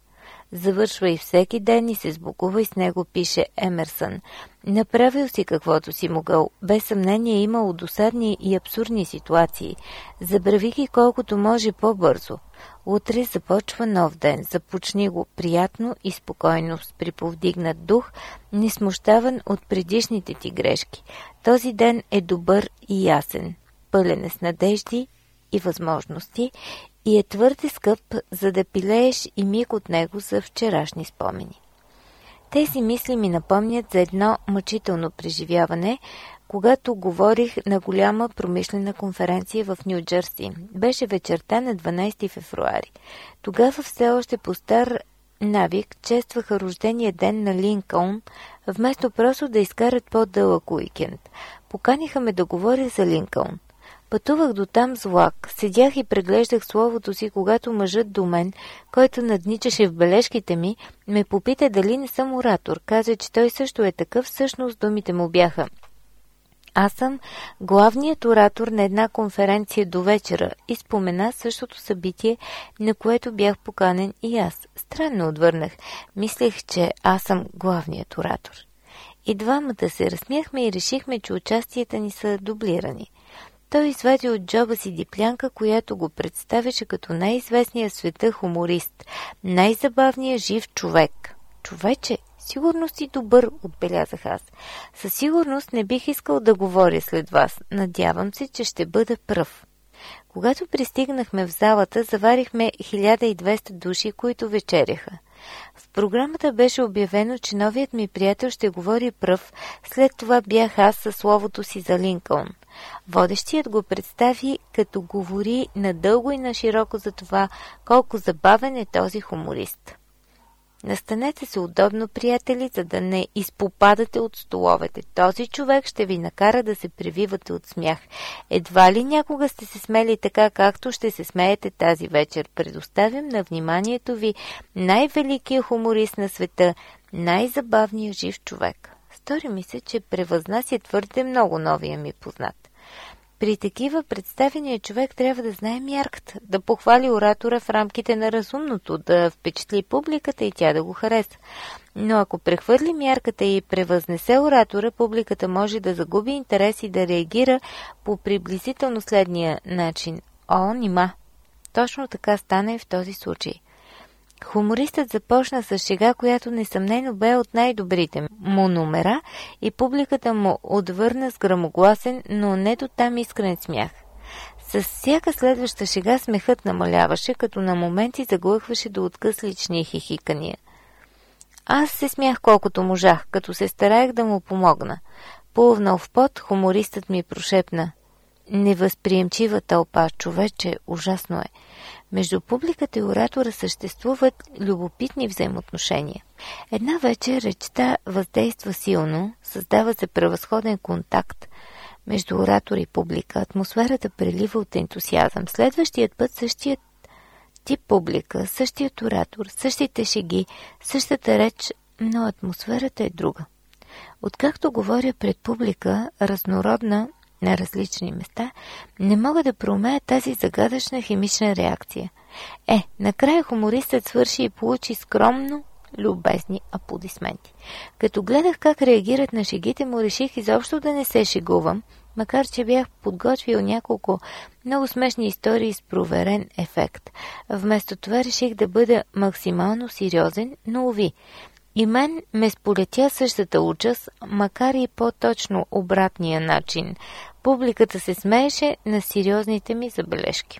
Завършвай всеки ден и се сбогувай с него, пише Емерсън. Направил си каквото си могъл. Без съмнение е имало досадни и абсурдни ситуации. Забрави ги колкото може по-бързо. Утре започва нов ден. Започни го приятно и спокойно, с приповдигнат дух, несмущаван от предишните ти грешки. Този ден е добър и ясен, пълен е с надежди и възможности и е твърде скъп, за да пилееш и миг от него за вчерашни спомени. Тези мисли ми напомнят за едно мъчително преживяване, когато говорих на голяма промишлена конференция в Ню-Джърси. Беше вечерта на 12 февруари. Тогава все още по стар навик честваха рождения ден на Линкълн, вместо просто да изкарат по-дълъг уикенд. Поканиха ме да говоря за Линкълн. Пътувах до там с влак. Седях и преглеждах словото си, когато мъжът до мен, който надничаше в бележките ми, ме попита дали не съм оратор. Каза, че той също е такъв. Всъщност думите му бяха: аз съм главният оратор на една конференция до вечера, и спомена същото събитие, на което бях поканен и аз. Странно отвърнах. Мислех, че аз съм главният оратор. И двамата се разсмяхме и решихме, че участията ни са дублирани. Той извади от джоба си диплянка, която го представяше като най-известния в света хуморист, най-забавният жив човек. Човече, сигурно си добър, отбелязах аз. Със сигурност не бих искал да говоря след вас. Надявам се, че ще бъда пръв. Когато пристигнахме в залата, заварихме 1200 души, които вечеряха. В програмата беше обявено, че новият ми приятел ще говори пръв, след това бях аз със словото си за Линкълн. Водещият го представи, като говори надълго и нашироко за това, колко забавен е този хуморист. Настанете се удобно, приятели, за да не изпопадате от столовете. Този човек ще ви накара да се превивате от смях. Едва ли някога сте се смели така, както ще се смеете тази вечер. Предоставям на вниманието ви най-великия хуморист на света, най-забавният жив човек. Стори ми се, че превъзнася твърде много новия ми познат. При такива представения човек трябва да знае мярката, да похвали оратора в рамките на разумното, да впечатли публиката и тя да го хареса. Но ако прехвърли мярката и превъзнесе оратора, публиката може да загуби интерес и да реагира по приблизително следния начин. О, нима! Точно така стана и в този случай. Хумористът започна с шега, която несъмнено бе от най-добрите му номера, и публиката му отвърна с гръмогласен, но не до там искрен смях. С всяка следваща шега смехът намаляваше, като на моменти заглъхваше до откъслични хихикания. Аз се смях колкото можах, като се стараех да му помогна. Плувнал в пот, хумористът ми прошепна: невъзприемчива тълпа, човече, ужасно е. Между публиката и оратора съществуват любопитни взаимоотношения. Една вечер речта въздейства силно, създава се превъзходен контакт между оратор и публика. Атмосферата прелива от ентусиазъм. Следващият път същият тип публика, същият оратор, същите шеги, същата реч, но атмосферата е друга. Откакто говоря пред публика, разнородна, на различни места, не мога да проумея тази загадъчна химична реакция. Накрая хумористът свърши и получи скромно любезни аплодисменти. Като гледах как реагират на шегите му, реших изобщо да не се шегувам, макар че бях подготвил няколко много смешни истории с проверен ефект. Вместо това реших да бъда максимално сериозен, но уви, и мен ме сполетя същата участ, макар и по-точно обратния начин. Публиката се смееше на сериозните ми забележки.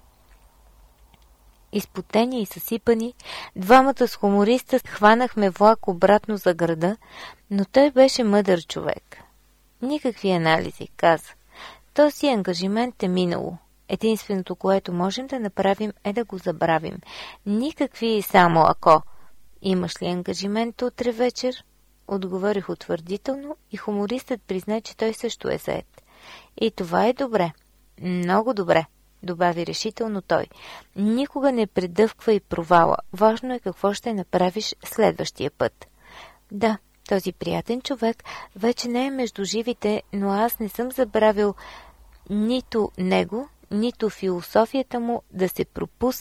Изпотени и съсипани, двамата с хумориста хванахме влак обратно за града, но той беше мъдър човек. Никакви анализи, каза. Този ангажимент е минало. Единственото, което можем да направим, е да го забравим. Никакви само ако. Имаш ли ангажимент утре вечер? Отговорих утвърдително и хумористът призна, че той също е зает. И това е добре. Много добре, добави решително той. Никога не предъвквай провала. Важно е какво ще направиш следващия път. Да, този приятен човек вече не е между живите, но аз не съм забравил нито него, нито философията му да се пропусне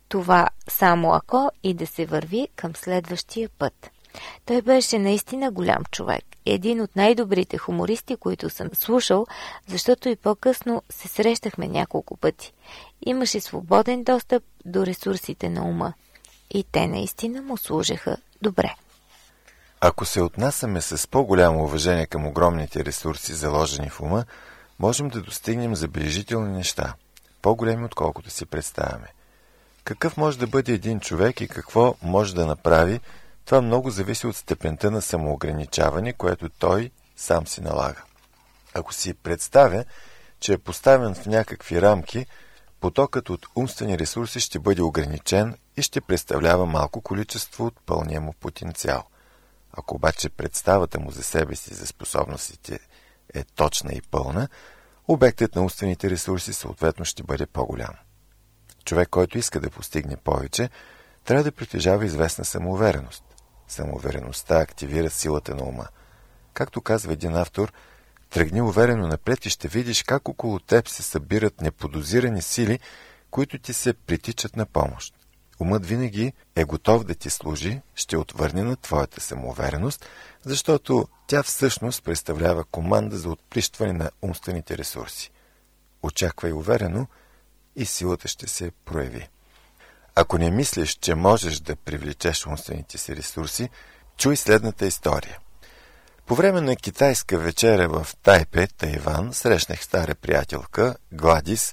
това само ако и да се върви към следващия път. Той беше наистина голям човек. Един от най-добрите хумористи, които съм слушал, защото и по-късно се срещахме няколко пъти. Имаше свободен достъп до ресурсите на ума. И те наистина му служеха добре. Ако се отнасяме с по-голямо уважение към огромните ресурси, заложени в ума, можем да достигнем забележителни неща, по-големи отколкото си представяме. Какъв може да бъде един човек и какво може да направи, това много зависи от степента на самоограничаване, което той сам си налага. Ако си представя, че е поставен в някакви рамки, потокът от умствени ресурси ще бъде ограничен и ще представлява малко количество от пълния му потенциал. Ако обаче представата му за себе си, за способностите е точна и пълна, обектът на умствените ресурси съответно ще бъде по-голям. Човек, който иска да постигне повече, трябва да притежава известна самоувереност. Самоувереността активира силата на ума. Както казва един автор, тръгни уверено напред и ще видиш как около теб се събират неподозирани сили, които ти се притичат на помощ. Умът винаги е готов да ти служи, ще отвърне на твоята самоувереност, защото тя всъщност представлява команда за отплищване на умствените ресурси. Очаквай уверено и силата ще се прояви. Ако не мислиш, че можеш да привлечеш умствените си ресурси, чуй следната история. По време на китайска вечеря в Тайпе, Тайван, срещнах стара приятелка Гладис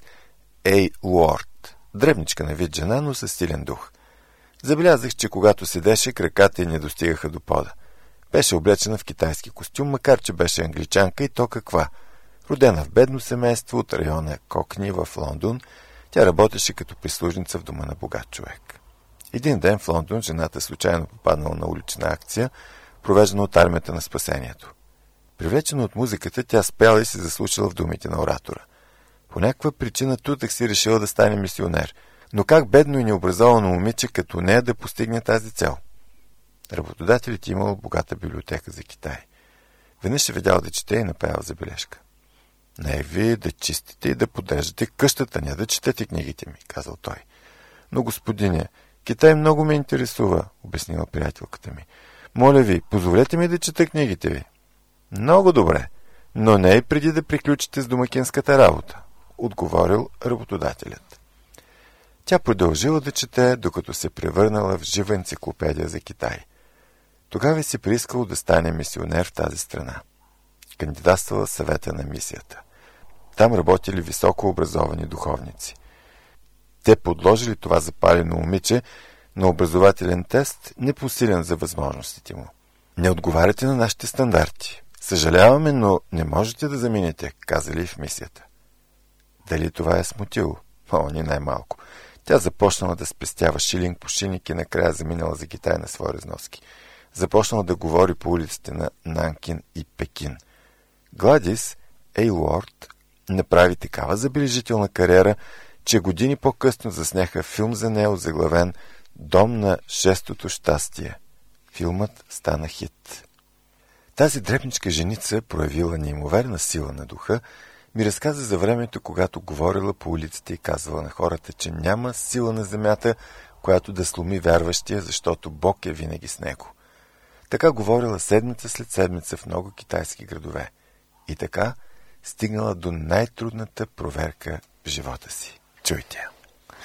Уорд, дребничка на вид жена, но със силен дух. Забелязах, че когато седеше, краката й не достигаха до пода. Беше облечена в китайски костюм, макар че беше англичанка и то каква. Родена в бедно семейство от района Кокни в Лондон, тя работеше като прислужница в дома на богат човек. Един ден в Лондон жената случайно попаднала на улична акция, провеждана от армията на спасението. Привлечена от музиката, тя спяла и се заслушала в думите на оратора. По някаква причина тутък си решила да стане мисионер, но как бедно и необразовано момиче като нея да постигне тази цел? Работодателите имал богата библиотека за Китай. Веднъж е видял да чете и направил забележка. Не ви да чистите и да поддържате къщата, не да четете книгите ми, казал той. Но, господине, Китай много ме интересува, обяснила приятелката ми. Моля ви, позволете ми да чета книгите ви. Много добре, но не и преди да приключите с домакинската работа, отговорил работодателят. Тя продължила да чете, докато се превърнала в жива енциклопедия за Китай. Тогава си приискал да стане мисионер в тази страна. Кандидатствала съвета на мисията. Там работили високо образовани духовници. Те подложили това запалено момиче на образователен тест, непосилен за възможностите му. Не отговаряте на нашите стандарти. Съжаляваме, но не можете да заминете, казали в мисията. Дали това е смутило? О, ни най-малко. Тя започнала да спестява шилинг по шилинг и накрая заминала за Китай на свои разноски. Започнала да говори по улиците на Нанкин и Пекин. Гладис Уорд направи такава забележителна кариера, че години по-късно засняха филм за нея, озаглавен «Дом на шестото щастие». Филмът стана хит. Тази дребничка женица, проявила неимоверна сила на духа, ми разказа за времето, когато говорила по улиците и казвала на хората, че няма сила на земята, която да сломи вярващия, защото Бог е винаги с него. Така говорила седмица след седмица в много китайски градове. И така стигнала до най-трудната проверка в живота си. Чуйте я.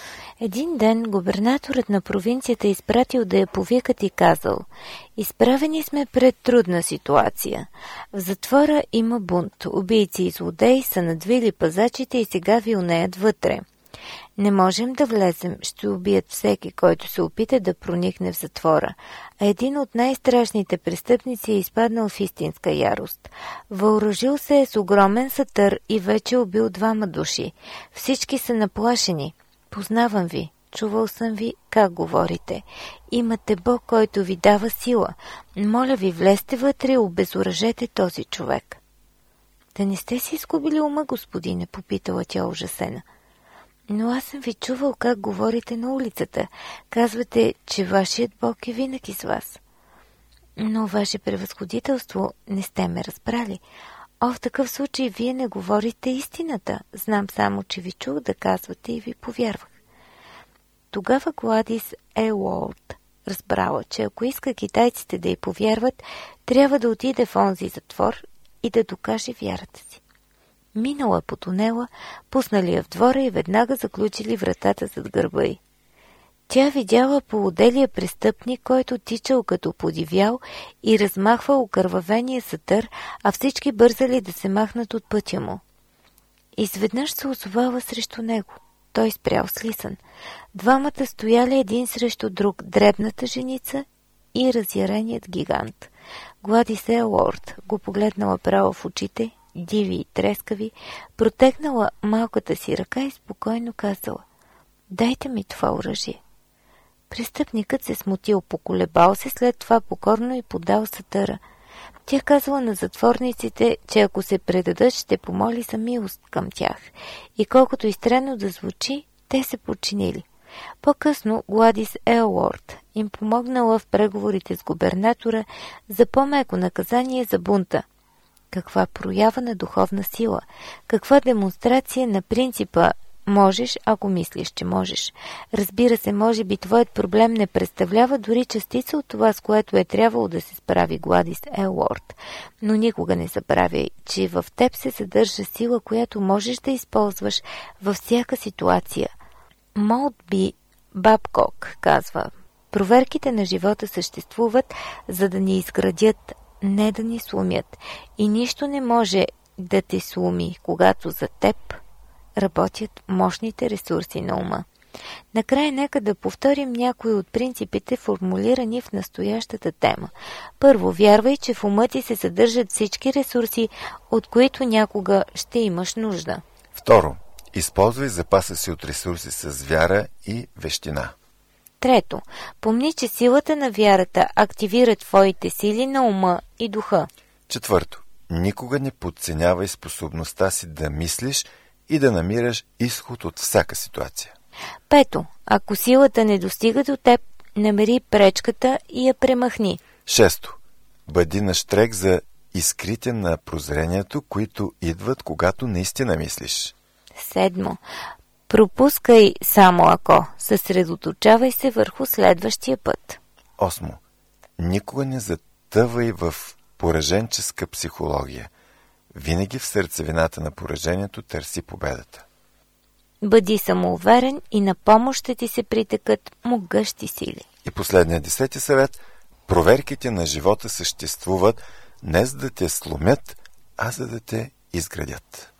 Един ден губернаторът на провинцията изпратил да я повикат и казал: изправени сме пред трудна ситуация. В затвора има бунт. Убийци и злодеи са надвили пазачите и сега вилнеят вътре. Не можем да влезем, ще убият всеки, който се опита да проникне в затвора. А един от най-страшните престъпници е изпаднал в истинска ярост. Въоръжил се е с огромен сатър и вече убил 2 души. Всички са наплашени. Познавам ви, чувал съм ви как говорите. Имате Бог, който ви дава сила. Моля ви, влезте вътре и обезоръжете този човек. Да не сте си изгубили ума, господине, попитала тя ужасена. Но аз съм ви чувал как говорите на улицата. Казвате, че вашият Бог е винаги с вас. Но, ваше превъзходителство, не сте ме разбрали. О, в такъв случай вие не говорите истината. Знам само, че ви чух да казвате и ви повярвах. Тогава Гладис Елуорд разбрала, че ако иска китайците да й повярват, трябва да отиде в онзи затвор и да докаже вярата си. Минала по тунела, пуснали я в двора и веднага заключили вратата зад гърба й. Тя видяла полуделия престъпник, който тичал като подивял и размахвал окървавения сатър, а всички бързали да се махнат от пътя му. Изведнъж се озовала срещу него. Той спрял слисан. Двамата стояли един срещу друг, дребната женица и разяреният гигант. Гладис Елуорд го погледнала право в очите, диви и трескави, протегнала малката си ръка и спокойно казала: "Дайте ми това оръжие." Престъпникът се смутил, поколебал се, след това покорно и подал сатъра. Тя казала на затворниците, че ако се предадат, ще помоли за милост към тях. И колкото изтрено да звучи, те се подчинили. По-късно Гладис Елуорд им помогнала в преговорите с губернатора за по-меко наказание за бунта. Каква проява на духовна сила, каква демонстрация на принципа "можеш, ако мислиш, че можеш". Разбира се, може би твоят проблем не представлява дори частица от това, с което е трябвало да се справи Гладис Елуорд. Но никога не забравяй, че в теб се съдържа сила, която можеш да използваш във всяка ситуация. Молтби Бабкок казва: "Проверките на живота съществуват, за да ни изградят, не да ни сломят. И нищо не може да те сломи, когато за теб работят мощните ресурси на ума." Накрая нека да повторим някои от принципите, формулирани в настоящата тема. Първо, вярвай, че в ума ти се съдържат всички ресурси, от които някога ще имаш нужда. Второ, използвай запаса си от ресурси с вяра и вещина. Трето, помни, че силата на вярата активира твоите сили на ума и духа. Четвърто, никога не подценявай способността си да мислиш и да намираш изход от всяка ситуация. Пето, ако силата не достига до теб, намери пречката и я премахни. Шесто, бъди нащрек за искрите на прозрението, които идват, когато наистина мислиш. Седмо, пропускай само ако, съсредоточавай се върху следващия път. Осмо, никога не затъвай в пораженческа психология. Винаги в сърцевината на поражението търси победата. Бъди самоуверен и на помощ ще ти се притекат могъщи сили. И последният 10-ти съвет: проверките на живота съществуват не за да те сломят, а за да те изградят.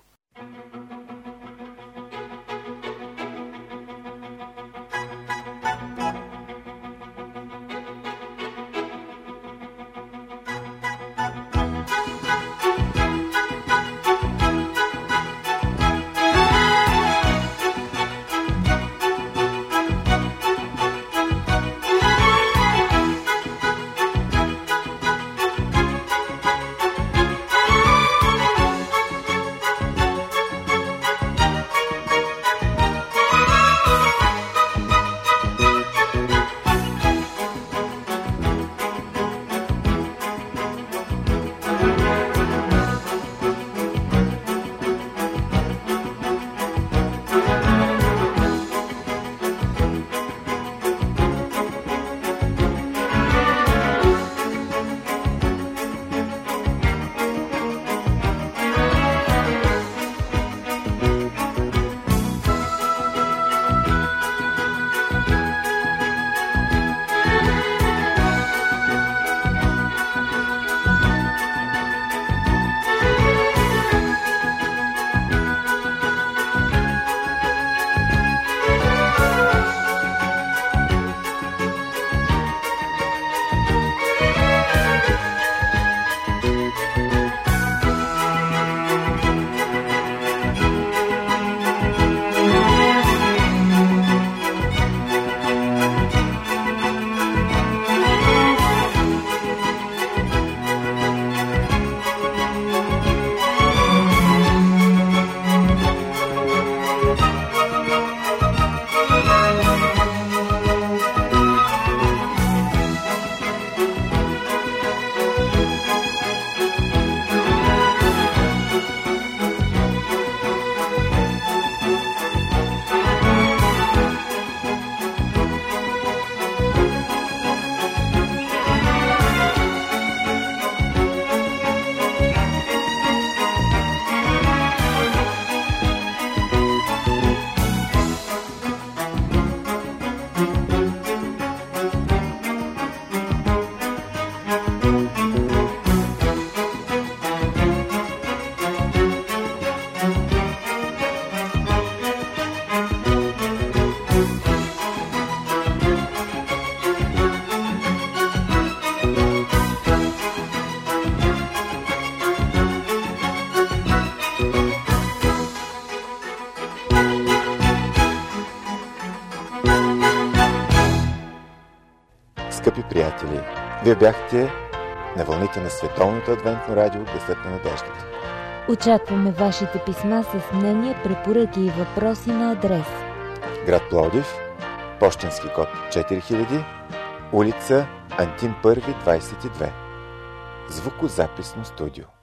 Скъпи приятели, вие бяхте на вълните на Световното адвентно радио Гласът на надеждата. Очакваме вашите писма с мнения, препоръки и въпроси на адрес: град Пловдив, пощенски код 4000, улица Антим 1, 22. Звукозаписно студио.